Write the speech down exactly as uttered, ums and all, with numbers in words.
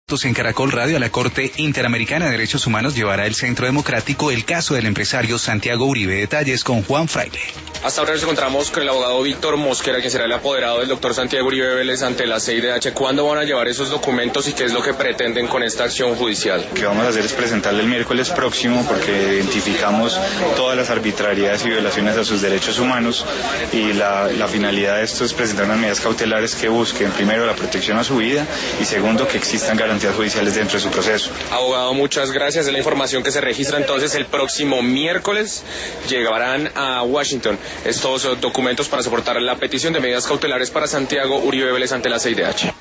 En Caracol Radio, a la Corte Interamericana de Derechos Humanos llevará el Centro Democrático el caso del empresario Santiago Uribe. Detalles con Juan Fraile. Hasta ahora nos encontramos con el abogado Víctor Mosquera, quien será el apoderado del doctor Santiago Uribe Vélez ante la C I D H. ¿Cuándo van a llevar esos documentos y qué es lo que pretenden con esta acción judicial? Lo que vamos a hacer es presentarle el miércoles próximo, porque identificamos todas las arbitrariedades y violaciones a sus derechos humanos, y la, la finalidad de esto es presentar unas medidas cautelares que busquen, primero, la protección a su vida y segundo, que existan garantías judiciales dentro de su proceso. Abogado, muchas gracias. Es la información que se registra entonces el próximo miércoles. Llegarán a Washington estos documentos para soportar la petición de medidas cautelares para Santiago Uribe Vélez ante la C I D H.